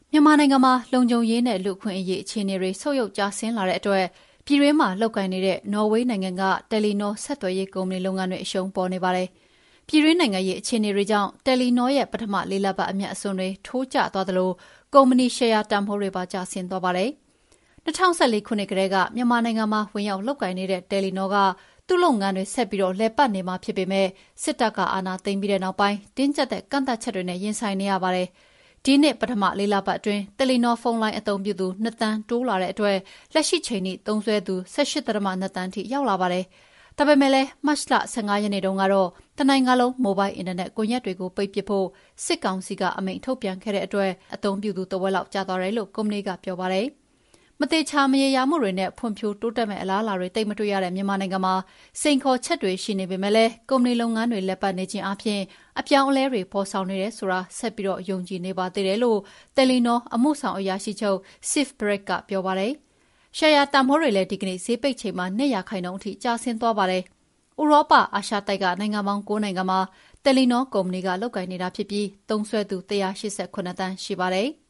မြန်မာနိုင်ငံမှာလုံခြုံရေးနဲ့လူ့အခွင့်အရေးအခြေအနေတွေဆုတ်ယုတ်ကျဆင်းလာတဲ့အတွက်ပြည်တွင်းမှာလုပ်ကိုင်နေတဲ့နော်ဝေးနိုင်ငံကတယ်လီနောဆက်သွယ်ရေးကုမ္ပဏီလုပ်ငန်းတွေအရှုံးပေါ်နေပါတယ်။ပြည်တွင်းနိုင်ငံရေးအခြေအနေတွေကြောင့်တယ်လီနောရဲ့ပထမ၄ လပတ်အမြတ်အစွန်းတွေထိုးကျသွားသလိုကုမ္ပဏီရှယ်ယာတန်ဖိုးတွေပါကျဆင်းသွားပါတယ်။2014ခုနှစ်ကတည်းကမြန်မာနိုင်ငံမှာဝင်ရောက်လုပ်ကိုင်နေတဲ့တယ်လီနောကသူ့လုပ်ငန်းတွေဆက်ပြီးလည်ပတ်နေမှာဖြစ်ပေမဲ့စစ်တပ်ကအာဏာသိမ်းပြီးတဲ့နောက်ပိုင်းတင်းကျပ်တဲ့ကန့်သတ်ချက်တွေနဲ့ရင်ဆိုင်နေရပါတယ်။ဒီနှစ်ပထမ၄ လပတ်အတွင်းတယ်လီနောဖုန်းလိုင်းအသုံးပြုသူ2 သန်းတိုးလာတဲ့အတွက်လက်ရှိချိန်ထိသုံးစွဲသူ 18.2 သန်းထိရောက်လာပါတယ်။ဒါပေမဲ့လည်းမတ်လ15 ရက်နေ့တုန်းကတော့တနိုင်ငံလုံးမိုဘိုင်းအင်တာနက်ကွန်ရက်တွေကိုပိတ်ပစ်ဖို့စစ်ကောင်စီကအမိန့်ထုတ်ပြန်ခဲ့တဲ့အတွက်အသုံးပြုသူတဝက်လောက်ကျသွားတယ်လို့ကုမ္ပဏီကပြောပါတယ်။မသေချာမရေရာမှုတွေနဲ့ဖွံ့ဖြိုးတိုးတက်မဲ့အလားအလာတွေသိပ်မတွေ့ရတဲ့မြန်မာနိုင်ငံမှာစိန်ခေါ်ချက်တွေရှိနေပေမဲ့လည်းကုမ္ပဏီလုပ်ငန်းတွေလက်ပတ်နေခြင်းအပြင်အပြောင်းအလဲတွေပေါ်ဆောင်နေတယ်ဆိုတာဆက်ပြီးယုံကြည်နေပါသေးတယ်လို့တယ်လီနောအမှုဆောင်အရာရှိချုပ် Steve Bright ကပြောပါတယ်။ရှယ်ယာတန်ဖိုးတွေလည်းဒီကနေ့ဈေးပိတ်ချိန်မှာ2% အထိကျဆင်းသွားပါတယ်။ဥရောပအာရှတိုက်ကနိုင်ငံပေါင်း9နိုင်ငံမှာတယ်လီနောကုမ္ပဏီကလုပ်ကိုင်နေတာဖြစ်ပြီးသုံးစွဲသူ188 သန်းရှိပါတယ်။